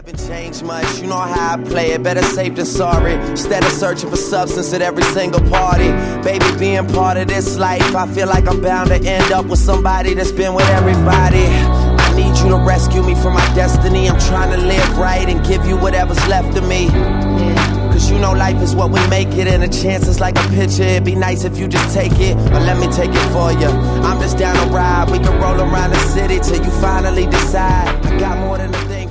haven't changed much, you know how I play it. Better safe than sorry. Instead of searching for substance at every single party. Baby, being part of this life, I feel like I'm bound to end up with somebody that's been with everybody. I need you to rescue me from my destiny. I'm trying to live right and give you whatever's left of me. Cause you know life is what we make it, and a chance is like a picture. It'd be nice if you just take it, or let me take it for you. I'm just down to ride. We can roll around the city till you finally decide. I got more than a thing.